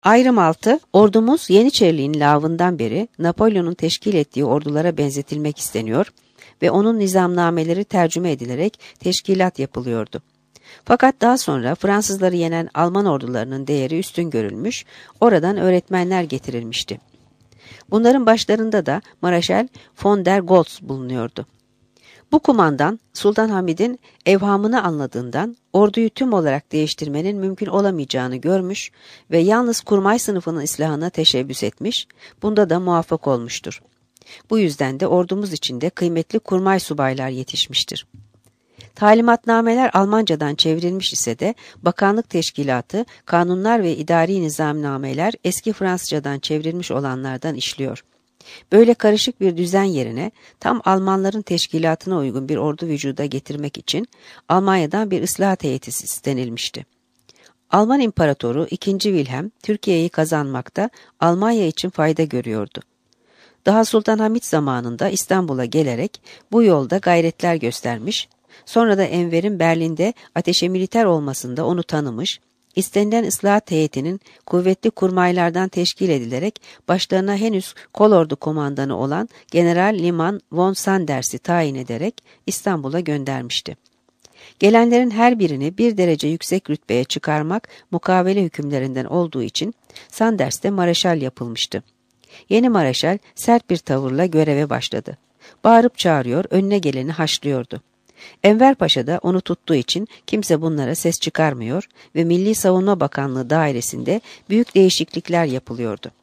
Ayrım 6. Ordumuz Yeniçeriliğin lağvından beri Napolyon'un teşkil ettiği ordulara benzetilmek isteniyor ve onun nizamnameleri tercüme edilerek teşkilat yapılıyordu. Fakat daha sonra Fransızları yenen Alman ordularının değeri üstün görülmüş, oradan öğretmenler getirilmişti. Bunların başlarında da Mareşal von der Goltz bulunuyordu. Bu kumandan Sultan Hamid'in evhamını anladığından orduyu tüm olarak değiştirmenin mümkün olamayacağını görmüş ve yalnız kurmay sınıfının islahına teşebbüs etmiş, bunda da muvaffak olmuştur. Bu yüzden de ordumuz içinde kıymetli kurmay subaylar yetişmiştir. Talimatnameler Almancadan çevrilmiş ise de bakanlık teşkilatı, kanunlar ve idari nizamnameler eski Fransızcadan çevrilmiş olanlardan işliyor. Böyle karışık bir düzen yerine tam Almanların teşkilatına uygun bir ordu vücuda getirmek için Almanya'dan bir ıslahat heyeti istenilmişti. Alman İmparatoru II. Wilhelm Türkiye'yi kazanmakta Almanya için fayda görüyordu. Daha Sultan Hamid zamanında İstanbul'a gelerek bu yolda gayretler göstermiş, sonra da Enver'in Berlin'de ateşe militer olmasında onu tanımış, İstenilen ıslahat heyetinin kuvvetli kurmaylardan teşkil edilerek başlarına henüz kolordu komandanı olan General Liman von Sanders'i tayin ederek İstanbul'a göndermişti. Gelenlerin her birini bir derece yüksek rütbeye çıkarmak mukavele hükümlerinden olduğu için Sanders de mareşal yapılmıştı. Yeni mareşal sert bir tavırla göreve başladı. Bağırıp çağırıyor, önüne geleni haşlıyordu. Enver Paşa da onu tuttuğu için kimse bunlara ses çıkarmıyor ve Milli Savunma Bakanlığı dairesinde büyük değişiklikler yapılıyordu.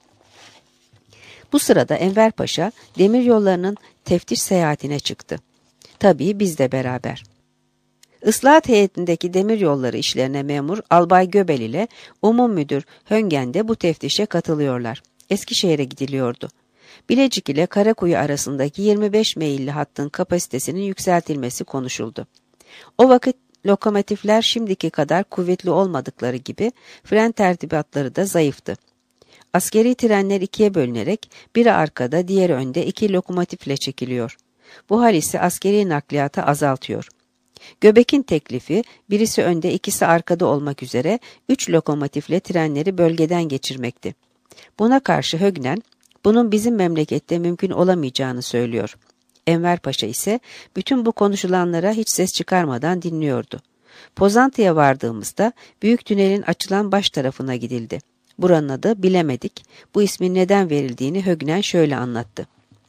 Bu sırada Enver Paşa demiryollarının teftiş seyahatine çıktı. Tabii biz de beraber. Islahat heyetindeki demiryolları işlerine memur Albay Göbel ile Umum Müdür Höngen de bu teftişe katılıyorlar. Eskişehir'e gidiliyordu. Bilecik ile Karakuyu arasındaki 25 meyilli hattın kapasitesinin yükseltilmesi konuşuldu. O vakit lokomotifler şimdiki kadar kuvvetli olmadıkları gibi fren tertibatları da zayıftı. Askeri trenler ikiye bölünerek biri arkada diğeri önde iki lokomotifle çekiliyor. Bu hal ise askeri nakliyatı azaltıyor. Göbek'in teklifi birisi önde ikisi arkada olmak üzere 3 lokomotifle trenleri bölgeden geçirmekti. Buna karşı Högnen, bunun bizim memlekette mümkün olamayacağını söylüyor. Enver Paşa ise bütün bu konuşulanlara hiç ses çıkarmadan dinliyordu. Pozantı'ya vardığımızda büyük tünelin açılan baş tarafına gidildi. Buranın adı bilemedik. Bu ismin neden verildiğini Högnen şöyle anlattı.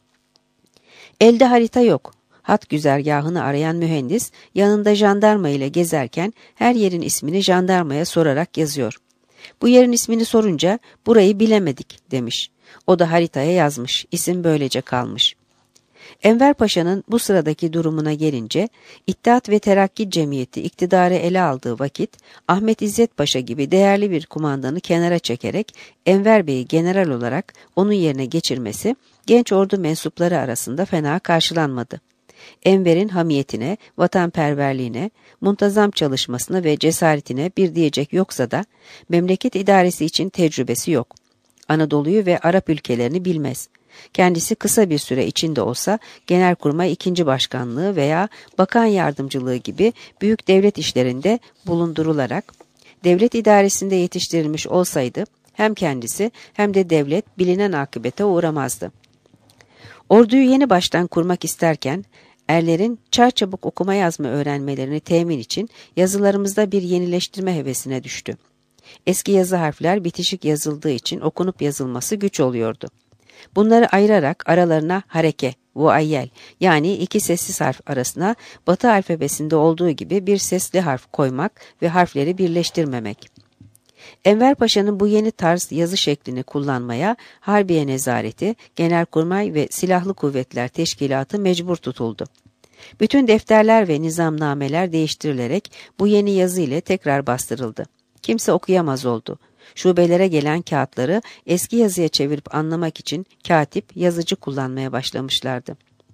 Elde harita yok. Hat güzergahını arayan mühendis yanında jandarma ile gezerken her yerin ismini jandarmaya sorarak yazıyor. Bu yerin ismini sorunca burayı bilemedik demiş. O da haritaya yazmış. İsim böylece kalmış. Enver Paşa'nın bu sıradaki durumuna gelince İttihat ve Terakki Cemiyeti iktidarı ele aldığı vakit Ahmet İzzet Paşa gibi değerli bir kumandanı kenara çekerek Enver Bey'i general olarak onun yerine geçirmesi genç ordu mensupları arasında fena karşılanmadı. Enver'in hamiyetine, vatanperverliğine, muntazam çalışmasına ve cesaretine bir diyecek yoksa da memleket idaresi için tecrübesi yok. Anadolu'yu ve Arap ülkelerini bilmez. Kendisi kısa bir süre içinde olsa Genelkurmay II. Başkanlığı veya Bakan Yardımcılığı gibi büyük devlet işlerinde bulundurularak devlet idaresinde yetiştirilmiş olsaydı hem kendisi hem de devlet bilinen akıbete uğramazdı. Orduyu yeni baştan kurmak isterken erlerin çarçabuk okuma yazma öğrenmelerini temin için yazılarımızda bir yenileştirme hevesine düştü. Eski yazı harfler bitişik yazıldığı için okunup yazılması güç oluyordu. Bunları ayırarak aralarına hareke, vuayyel yani iki sessiz harf arasına Batı alfabesinde olduğu gibi bir sesli harf koymak ve harfleri birleştirmemek. Enver Paşa'nın bu yeni tarz yazı şeklini kullanmaya Harbiye Nezareti, Genelkurmay ve Silahlı Kuvvetler Teşkilatı mecbur tutuldu. Bütün defterler ve nizamnameler değiştirilerek bu yeni yazı ile tekrar bastırıldı. Kimse okuyamaz oldu. Şubelere gelen kağıtları eski yazıya çevirip anlamak için katip, yazıcı kullanmaya başlamışlardı.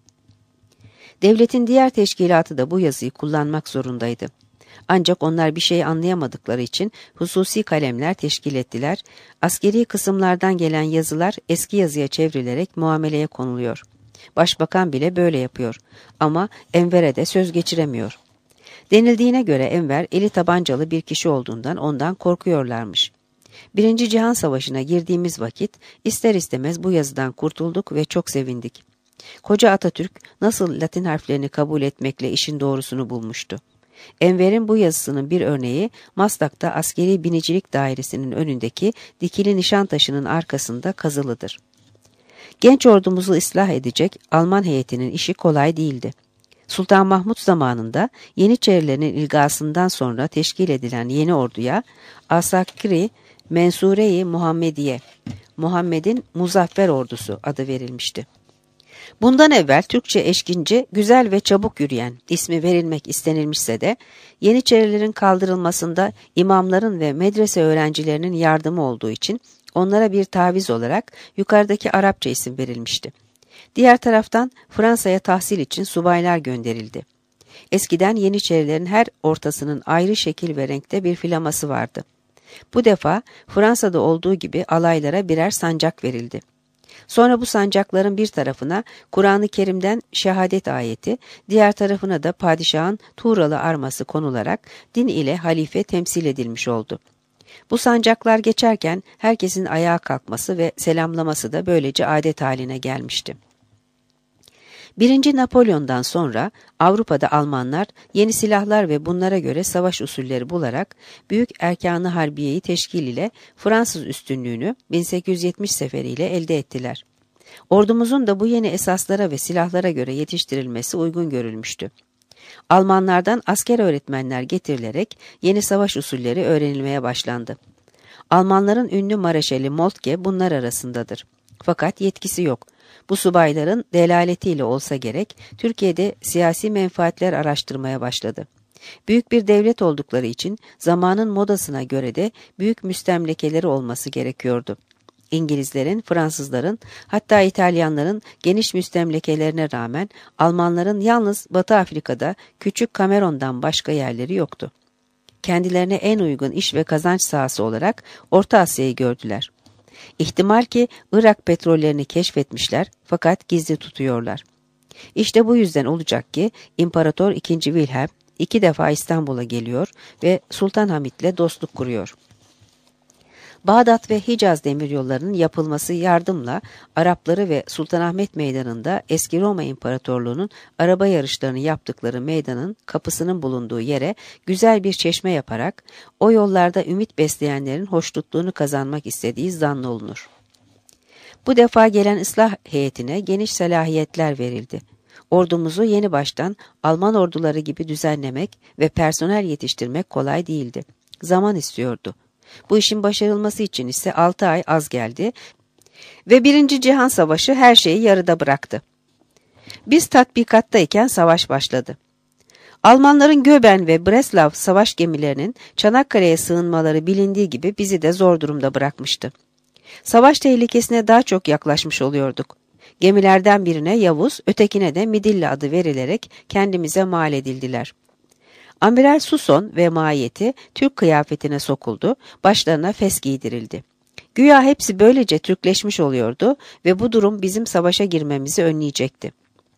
Devletin diğer teşkilatı da bu yazıyı kullanmak zorundaydı. Ancak onlar bir şey anlayamadıkları için hususi kalemler teşkil ettiler, askeri kısımlardan gelen yazılar eski yazıya çevrilerek muameleye konuluyor. Başbakan bile böyle yapıyor ama Enver'e de söz geçiremiyor. Denildiğine göre Enver eli tabancalı bir kişi olduğundan ondan korkuyorlarmış. Birinci Cihan Savaşı'na girdiğimiz vakit ister istemez bu yazıdan kurtulduk ve çok sevindik. Koca Atatürk nasıl Latin harflerini kabul etmekle işin doğrusunu bulmuştu. Enver'in bu yazısının bir örneği Maslak'ta askeri binicilik dairesinin önündeki dikili nişan taşının arkasında kazılıdır. Genç ordumuzu ıslah edecek Alman heyetinin işi kolay değildi. Sultan Mahmut zamanında Yeniçerilerin ilgasından sonra teşkil edilen yeni orduya Asakiri Mensure-i Muhammediye, Muhammed'in Muzaffer Ordusu adı verilmişti. Bundan evvel Türkçe eşkinci, güzel ve çabuk yürüyen ismi verilmek istenilmişse de Yeniçerilerin kaldırılmasında imamların ve medrese öğrencilerinin yardımı olduğu için onlara bir taviz olarak yukarıdaki Arapça isim verilmişti. Diğer taraftan Fransa'ya tahsil için subaylar gönderildi. Eskiden Yeniçerilerin her ortasının ayrı şekil ve renkte bir flaması vardı. Bu defa Fransa'da olduğu gibi alaylara birer sancak verildi. Sonra bu sancakların bir tarafına Kur'an-ı Kerim'den şehadet ayeti, diğer tarafına da padişahın Tuğralı arması konularak din ile halife temsil edilmiş oldu. Bu sancaklar geçerken herkesin ayağa kalkması ve selamlaması da böylece adet haline gelmişti. 1. Napolyon'dan sonra Avrupa'da Almanlar yeni silahlar ve bunlara göre savaş usulleri bularak Büyük Erkan-ı Harbiye'yi teşkil ile Fransız üstünlüğünü 1870 seferiyle elde ettiler. Ordumuzun da bu yeni esaslara ve silahlara göre yetiştirilmesi uygun görülmüştü. Almanlardan asker öğretmenler getirilerek yeni savaş usulleri öğrenilmeye başlandı. Almanların ünlü Mareşali Moltke bunlar arasındadır. Fakat yetkisi yok. Bu subayların delaletiyle olsa gerek Türkiye'de siyasi menfaatler araştırmaya başladı. Büyük bir devlet oldukları için zamanın modasına göre de büyük müstemlekeleri olması gerekiyordu. İngilizlerin, Fransızların, hatta İtalyanların geniş müstemlekelerine rağmen Almanların yalnız Batı Afrika'da küçük Cameron'dan başka yerleri yoktu. Kendilerine en uygun iş ve kazanç sahası olarak Orta Asya'yı gördüler. İhtimal ki Irak petrollerini keşfetmişler fakat gizli tutuyorlar. İşte bu yüzden olacak ki İmparator II. Wilhelm 2 defa İstanbul'a geliyor ve Sultan Hamit'le dostluk kuruyor. Bağdat ve Hicaz demiryollarının yapılması yardımla Arapları ve Sultanahmet Meydanı'nda eski Roma İmparatorluğu'nun araba yarışlarını yaptıkları meydanın kapısının bulunduğu yere güzel bir çeşme yaparak o yollarda ümit besleyenlerin hoşnutluğunu kazanmak istediği zannolunur. Bu defa gelen ıslah heyetine geniş salahiyetler verildi. Ordumuzu yeni baştan Alman orduları gibi düzenlemek ve personel yetiştirmek kolay değildi. Zaman istiyordu. Bu işin başarılması için ise 6 ay az geldi ve 1. Cihan Savaşı her şeyi yarıda bıraktı. Biz tatbikattayken savaş başladı. Almanların Göben ve Breslav savaş gemilerinin Çanakkale'ye sığınmaları bilindiği gibi bizi de zor durumda bırakmıştı. Savaş tehlikesine daha çok yaklaşmış oluyorduk. Gemilerden birine Yavuz, ötekine de Midilli adı verilerek kendimize mal edildiler. Amiral Suson ve mahiyeti Türk kıyafetine sokuldu, başlarına fes giydirildi. Güya hepsi böylece Türkleşmiş oluyordu ve bu durum bizim savaşa girmemizi önleyecekti.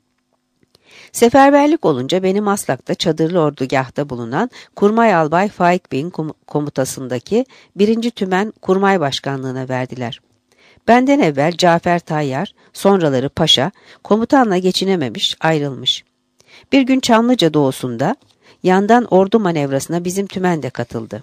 Seferberlik olunca beni Maslak'ta çadırlı ordugahta bulunan Kurmay Albay Faik Bey'in komutasındaki 1. Tümen Kurmay Başkanlığı'na verdiler. Benden evvel Cafer Tayyar, sonraları Paşa, komutanla geçinememiş, ayrılmış. Bir gün Çamlıca doğusunda yandan ordu manevrasına bizim tümen de katıldı.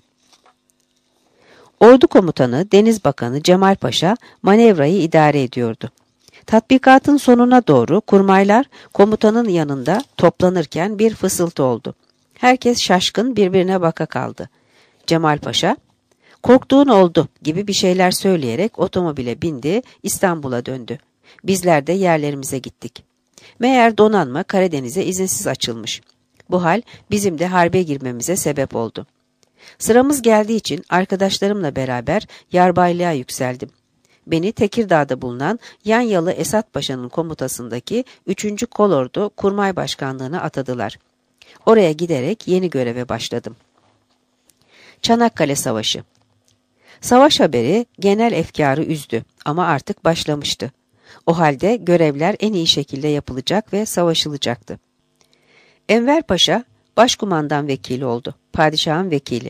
Ordu komutanı Deniz Bakanı Cemal Paşa manevrayı idare ediyordu. Tatbikatın sonuna doğru kurmaylar komutanın yanında toplanırken bir fısıltı oldu. Herkes şaşkın birbirine baka kaldı. Cemal Paşa, "Korktuğun oldu" gibi bir şeyler söyleyerek otomobile bindi, İstanbul'a döndü. Bizler de yerlerimize gittik. Meğer donanma Karadeniz'e izinsiz açılmış. Bu hal bizim de harbe girmemize sebep oldu. Sıramız geldiği için arkadaşlarımla beraber yarbaylığa yükseldim. Beni Tekirdağ'da bulunan Yanyalı Esat Paşa'nın komutasındaki 3. Kolordu Kurmay Başkanlığı'na atadılar. Oraya giderek yeni göreve başladım. Çanakkale Savaşı. Savaş haberi genel efkarı üzdü ama artık başlamıştı. O halde görevler en iyi şekilde yapılacak ve savaşılacaktı. Enver Paşa başkumandan vekili oldu, padişahın vekili.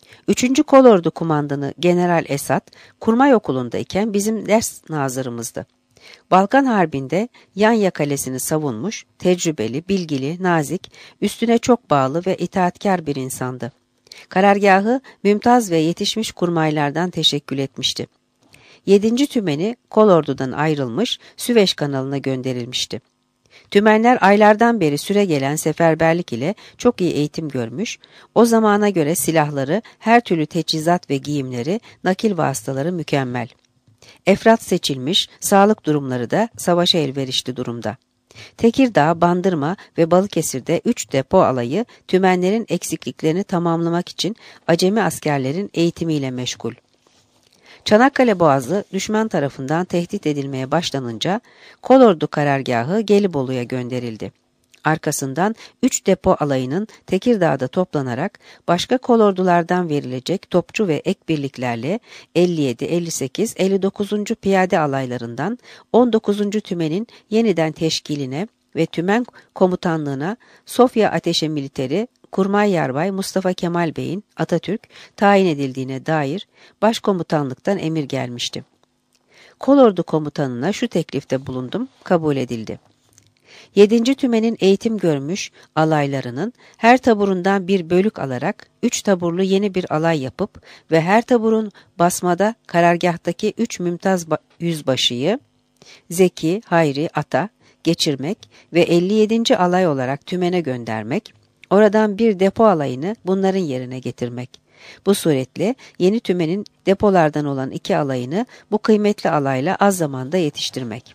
3. Kolordu Kumandanı General Esat, Kurmay Okulu'ndayken bizim ders nazırımızdı. Balkan Harbi'nde Yanya Kalesi'ni savunmuş, tecrübeli, bilgili, nazik, üstüne çok bağlı ve itaatkar bir insandı. Karargahı mümtaz ve yetişmiş kurmaylardan teşekkül etmişti. 7. Tümeni Kolordu'dan ayrılmış, Süveyş kanalına gönderilmişti. Tümenler aylardan beri süregelen seferberlik ile çok iyi eğitim görmüş, o zamana göre silahları, her türlü teçhizat ve giyimleri, nakil vasıtaları mükemmel. Efrat seçilmiş, sağlık durumları da savaşa elverişli durumda. Tekirdağ, Bandırma ve Balıkesir'de 3 depo alayı tümenlerin eksikliklerini tamamlamak için acemi askerlerin eğitimiyle meşgul. Çanakkale Boğazı düşman tarafından tehdit edilmeye başlanınca Kolordu karargahı Gelibolu'ya gönderildi. Arkasından 3 depo alayının Tekirdağ'da toplanarak başka kolordulardan verilecek topçu ve ek birliklerle 57, 58, 59. Piyade alaylarından 19. Tümen'in yeniden teşkiline ve Tümen Komutanlığına Sofya Ateşe Militeri Kurmay Yarbay Mustafa Kemal Bey'in Atatürk tayin edildiğine dair başkomutanlıktan emir gelmişti. Kolordu komutanına şu teklifte bulundum, kabul edildi. 7. Tümen'in eğitim görmüş alaylarının her taburundan bir bölük alarak 3 taburlu yeni bir alay yapıp ve her taburun basmada karargahtaki 3 mümtaz yüzbaşıyı Zeki, Hayri, Ata geçirmek ve 57. alay olarak Tümen'e göndermek, oradan bir depo alayını bunların yerine getirmek. Bu suretle yeni Tümen'in depolardan olan 2 alayını bu kıymetli alayla az zamanda yetiştirmek.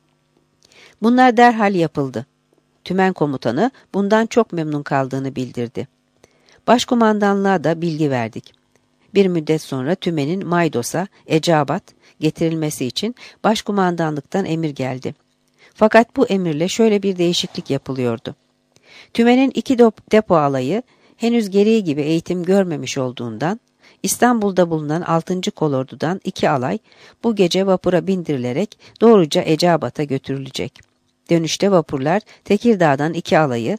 Bunlar derhal yapıldı. Tümen komutanı bundan çok memnun kaldığını bildirdi. Başkumandanlığa da bilgi verdik. Bir müddet sonra Tümen'in Maydos'a, Eceabat getirilmesi için başkumandanlıktan emir geldi. Fakat bu emirle şöyle bir değişiklik yapılıyordu. Tümen'in 2 depo alayı henüz gereği gibi eğitim görmemiş olduğundan İstanbul'da bulunan 6. Kolordu'dan 2 alay bu gece vapura bindirilerek doğruca Eceabat'a götürülecek. Dönüşte vapurlar Tekirdağ'dan 2 alayı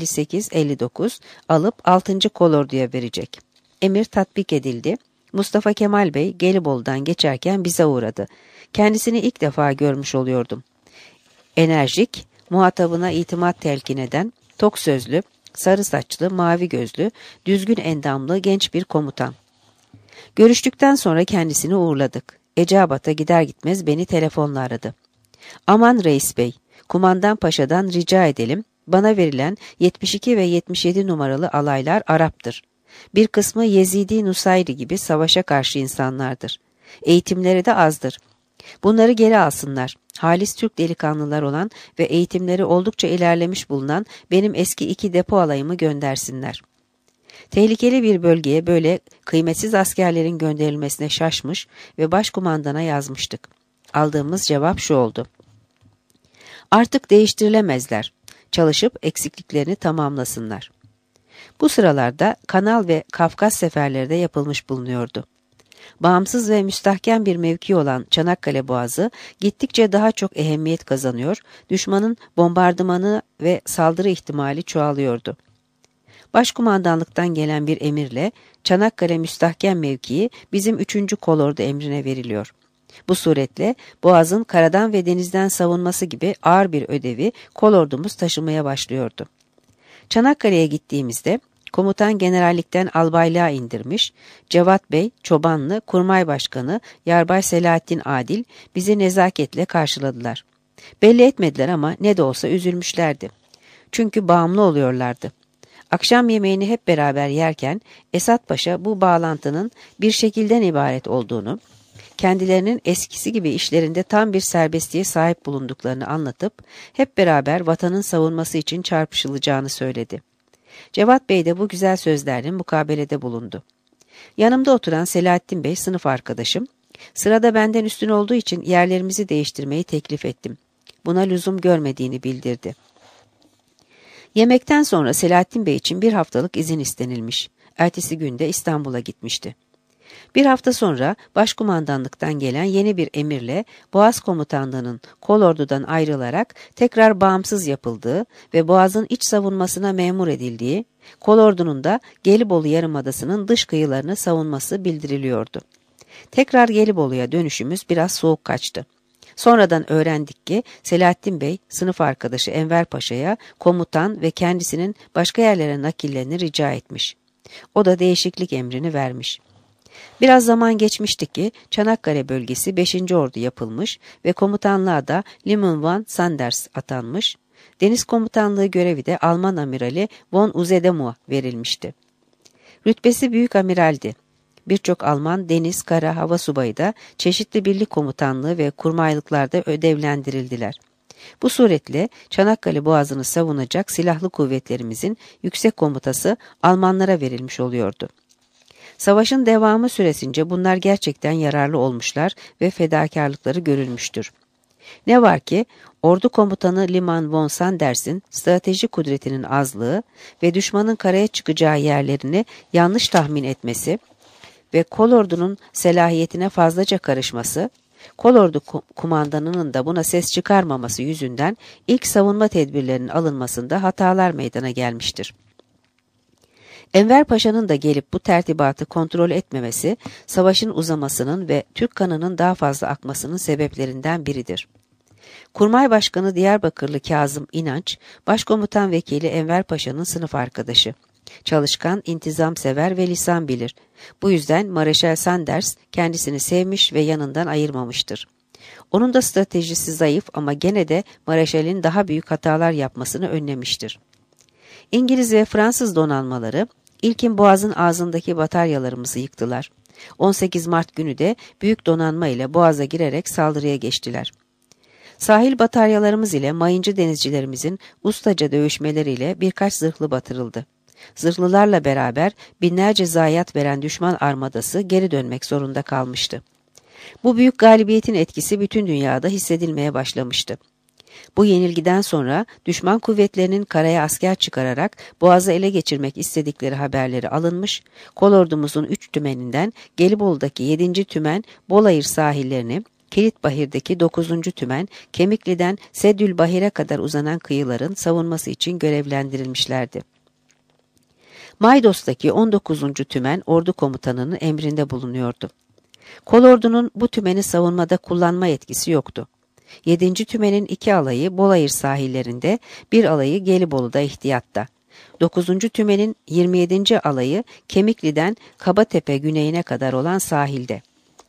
58-59 alıp 6. Kolordu'ya verecek. Emir tatbik edildi. Mustafa Kemal Bey Gelibolu'dan geçerken bize uğradı. Kendisini ilk defa görmüş oluyordum. Enerjik, muhatabına itimat telkin eden, tok sözlü, sarı saçlı, mavi gözlü, düzgün endamlı genç bir komutan. Görüştükten sonra kendisini uğurladık. Eceabat'a gider gitmez beni telefonla aradı. Aman reis bey, kumandan paşadan rica edelim, bana verilen 72 ve 77 numaralı alaylar Arap'tır. Bir kısmı Yezidi Nusayri gibi savaşa karşı insanlardır. Eğitimleri de azdır. Bunları geri alsınlar. Halis Türk delikanlılar olan ve eğitimleri oldukça ilerlemiş bulunan benim eski 2 depo alayımı göndersinler. Tehlikeli bir bölgeye böyle kıymetsiz askerlerin gönderilmesine şaşmış ve başkumandana yazmıştık. Aldığımız cevap şu oldu. Artık değiştirilemezler. Çalışıp eksikliklerini tamamlasınlar. Bu sıralarda Kanal ve Kafkas seferleri de yapılmış bulunuyordu. Bağımsız ve müstahkem bir mevki olan Çanakkale Boğazı gittikçe daha çok ehemmiyet kazanıyor, düşmanın bombardımanı ve saldırı ihtimali çoğalıyordu. Başkumandanlıktan gelen bir emirle Çanakkale müstahkem mevkii bizim 3. Kolordu emrine veriliyor. Bu suretle Boğaz'ın karadan ve denizden savunması gibi ağır bir ödevi kolordumuz taşımaya başlıyordu. Çanakkale'ye gittiğimizde komutan generallikten albaylığa indirmiş, Cevat Bey, Çobanlı, Kurmay Başkanı, Yarbay Selahattin Adil bizi nezaketle karşıladılar. Belli etmediler ama ne de olsa üzülmüşlerdi. Çünkü bağımlı oluyorlardı. Akşam yemeğini hep beraber yerken Esat Paşa bu bağlantının bir şekilden ibaret olduğunu, kendilerinin eskisi gibi işlerinde tam bir serbestliğe sahip bulunduklarını anlatıp hep beraber vatanın savunması için çarpışılacağını söyledi. Cevat Bey de bu güzel sözlerle mukabelede bulundu. Yanımda oturan Selahattin Bey sınıf arkadaşım, sırada benden üstün olduğu için yerlerimizi değiştirmeyi teklif ettim. Buna lüzum görmediğini bildirdi. Yemekten sonra Selahattin Bey için bir haftalık izin istenilmiş. Ertesi günde İstanbul'a gitmişti. Bir hafta sonra başkumandanlıktan gelen yeni bir emirle Boğaz Komutanlığı'nın kolordudan ayrılarak tekrar bağımsız yapıldığı ve Boğaz'ın iç savunmasına memur edildiği, kolordunun da Gelibolu Yarımadası'nın dış kıyılarını savunması bildiriliyordu. Tekrar Gelibolu'ya dönüşümüz biraz soğuk kaçtı. Sonradan öğrendik ki Selahattin Bey, sınıf arkadaşı Enver Paşa'ya komutan ve kendisinin başka yerlere nakillerini rica etmiş. O da değişiklik emrini vermiş. Biraz zaman geçmişti ki Çanakkale bölgesi 5. Ordu yapılmış ve komutanlığa da Liman von Sanders atanmış, deniz komutanlığı görevi de Alman amirali von Usedom verilmişti. Rütbesi büyük amiraldi. Birçok Alman deniz, kara, hava subayı da çeşitli birlik komutanlığı ve kurmaylıklarda ödevlendirildiler. Bu suretle Çanakkale Boğazı'nı savunacak silahlı kuvvetlerimizin yüksek komutası Almanlara verilmiş oluyordu. Savaşın devamı süresince bunlar gerçekten yararlı olmuşlar ve fedakarlıkları görülmüştür. Ne var ki ordu komutanı Liman von Sanders'in strateji kudretinin azlığı ve düşmanın karaya çıkacağı yerlerini yanlış tahmin etmesi ve kolordunun selahiyetine fazlaca karışması, kolordu kumandanının da buna ses çıkarmaması yüzünden ilk savunma tedbirlerinin alınmasında hatalar meydana gelmiştir. Enver Paşa'nın da gelip bu tertibatı kontrol etmemesi, savaşın uzamasının ve Türk kanının daha fazla akmasının sebeplerinden biridir. Kurmay Başkanı Diyarbakırlı Kazım İnanç, Başkomutan Vekili Enver Paşa'nın sınıf arkadaşı. Çalışkan, intizamsever ve lisan bilir. Bu yüzden Mareşal Sanders kendisini sevmiş ve yanından ayırmamıştır. Onun da stratejisi zayıf ama gene de Mareşal'in daha büyük hatalar yapmasını önlemiştir. İngiliz ve Fransız donanmaları ilkin Boğaz'ın ağzındaki bataryalarımızı yıktılar. 18 Mart günü de büyük donanma ile Boğaz'a girerek saldırıya geçtiler. Sahil bataryalarımız ile mayıncı denizcilerimizin ustaca dövüşmeleriyle birkaç zırhlı batırıldı. Zırhlılarla beraber binlerce zayiat veren düşman armadası geri dönmek zorunda kalmıştı. Bu büyük galibiyetin etkisi bütün dünyada hissedilmeye başlamıştı. Bu yenilgiden sonra düşman kuvvetlerinin karaya asker çıkararak Boğaz'ı ele geçirmek istedikleri haberleri alınmış, kolordumuzun 3 tümeninden Gelibolu'daki 7. tümen Bolayır sahillerini, Kilitbahir'deki 9. tümen Kemikli'den Seddülbahir'e kadar uzanan kıyıların savunması için görevlendirilmişlerdi. Maydos'taki 19. tümen ordu komutanının emrinde bulunuyordu. Kolordunun bu tümeni savunmada kullanma yetkisi yoktu. 7. tümenin 2 alayı Bolayır sahillerinde, 1 alayı Gelibolu'da ihtiyatta. 9. tümenin 27. alayı Kemikli'den Kabatepe güneyine kadar olan sahilde.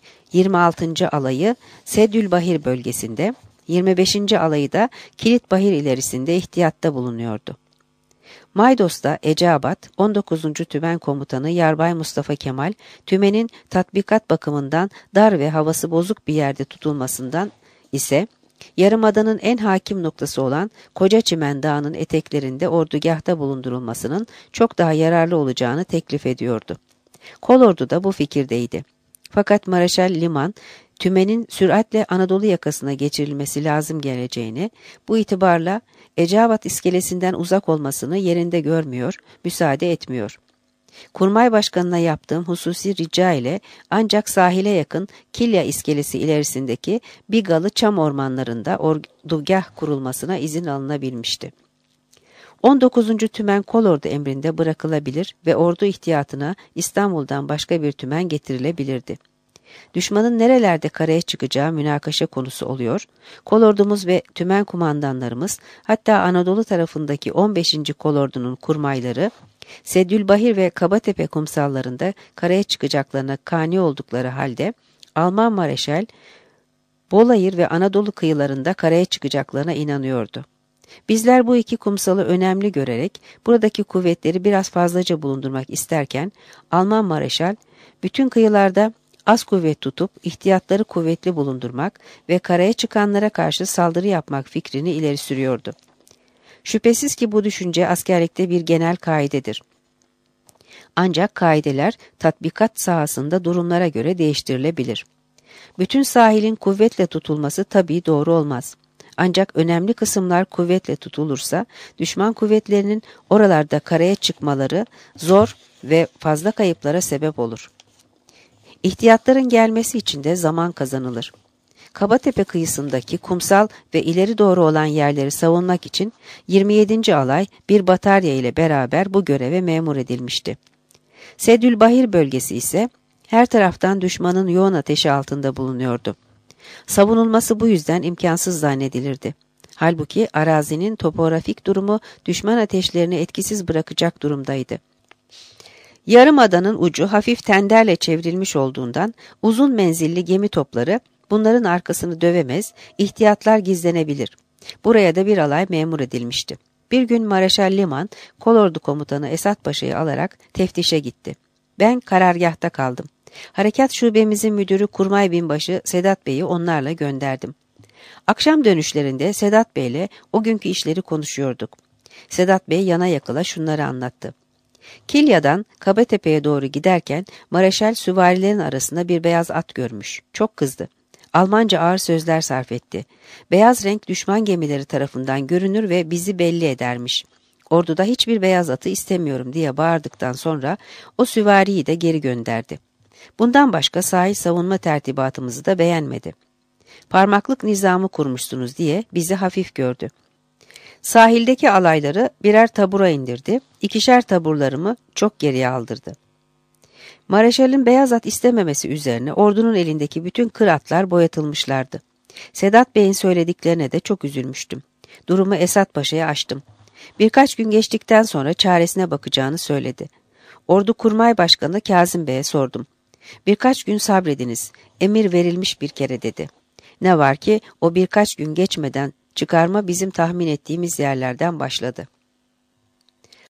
26. alayı Seddülbahir bölgesinde, 25. alayı da Kilitbahir ilerisinde ihtiyatta bulunuyordu. Maydos'ta Eceabat, 19. Tümen Komutanı Yarbay Mustafa Kemal, tümenin tatbikat bakımından dar ve havası bozuk bir yerde tutulmasından ise, Yarımada'nın en hakim noktası olan Kocaçimen Dağı'nın eteklerinde ordugahta bulundurulmasının çok daha yararlı olacağını teklif ediyordu. Kolordu da bu fikirdeydi. Fakat Mareşal Liman, tümenin süratle Anadolu yakasına geçirilmesi lazım geleceğini, bu itibarla Eceabat iskelesinden uzak olmasını yerinde görmüyor, müsaade etmiyor. Kurmay Başkanı'na yaptığım hususi rica ile ancak sahile yakın Kilya iskelesi ilerisindeki Bigalı çam ormanlarında ordugah kurulmasına izin alınabilmişti. 19. Tümen kolordu emrinde bırakılabilir ve ordu ihtiyatına İstanbul'dan başka bir tümen getirilebilirdi. Düşmanın nerelerde karaya çıkacağı münakaşa konusu oluyor, kolordumuz ve tümen kumandanlarımız, hatta Anadolu tarafındaki 15. kolordunun kurmayları, Seddülbahir ve Kabatepe kumsallarında karaya çıkacaklarına kani oldukları halde, Alman Mareşal, Bolayır ve Anadolu kıyılarında karaya çıkacaklarına inanıyordu. Bizler bu iki kumsalı önemli görerek buradaki kuvvetleri biraz fazlaca bulundurmak isterken, Alman Mareşal, bütün kıyılarda az kuvvet tutup ihtiyatları kuvvetli bulundurmak ve karaya çıkanlara karşı saldırı yapmak fikrini ileri sürüyordu. Şüphesiz ki bu düşünce askerlikte bir genel kaidedir. Ancak kaideler tatbikat sahasında durumlara göre değiştirilebilir. Bütün sahilin kuvvetle tutulması tabii doğru olmaz. Ancak önemli kısımlar kuvvetle tutulursa düşman kuvvetlerinin oralarda karaya çıkmaları zor ve fazla kayıplara sebep olur. İhtiyatların gelmesi için de zaman kazanılır. Kabatepe kıyısındaki kumsal ve ileri doğru olan yerleri savunmak için 27. Alay bir batarya ile beraber bu göreve memur edilmişti. Sedülbahir bölgesi ise her taraftan düşmanın yoğun ateşi altında bulunuyordu. Savunulması bu yüzden imkansız zannedilirdi. Halbuki arazinin topografik durumu düşman ateşlerini etkisiz bırakacak durumdaydı. Yarımadanın ucu hafif tenderle çevrilmiş olduğundan uzun menzilli gemi topları bunların arkasını dövemez, ihtiyatlar gizlenebilir. Buraya da bir alay memur edilmişti. Bir gün Mareşal Liman, kolordu komutanı Esat Paşa'yı alarak teftişe gitti. Ben karargâhta kaldım. Harekat şubemizin müdürü Kurmay Binbaşı Sedat Bey'i onlarla gönderdim. Akşam dönüşlerinde Sedat Bey'le o günkü işleri konuşuyorduk. Sedat Bey yana yakıla şunları anlattı. Kilya'dan Kabatepe'ye doğru giderken Mareşal süvarilerin arasında bir beyaz at görmüş. Çok kızdı. Almanca ağır sözler sarf etti. Beyaz renk düşman gemileri tarafından görünür ve bizi belli edermiş. Orduda hiçbir beyaz atı istemiyorum diye bağırdıktan sonra o süvariyi de geri gönderdi. Bundan başka sahil savunma tertibatımızı da beğenmedi. Parmaklık nizamı kurmuşsunuz diye bizi hafif gördü. Sahildeki alayları birer tabura indirdi, ikişer taburlarımı çok geriye aldırdı. Mareşal'in beyaz at istememesi üzerine ordunun elindeki bütün kır atlar boyatılmışlardı. Sedat Bey'in söylediklerine de çok üzülmüştüm. Durumu Esat Paşa'ya açtım. Birkaç gün geçtikten sonra çaresine bakacağını söyledi. Ordu Kurmay Başkanı Kazım Bey'e sordum. Birkaç gün sabrediniz, emir verilmiş bir kere dedi. Ne var ki o birkaç gün geçmeden çıkarma bizim tahmin ettiğimiz yerlerden başladı.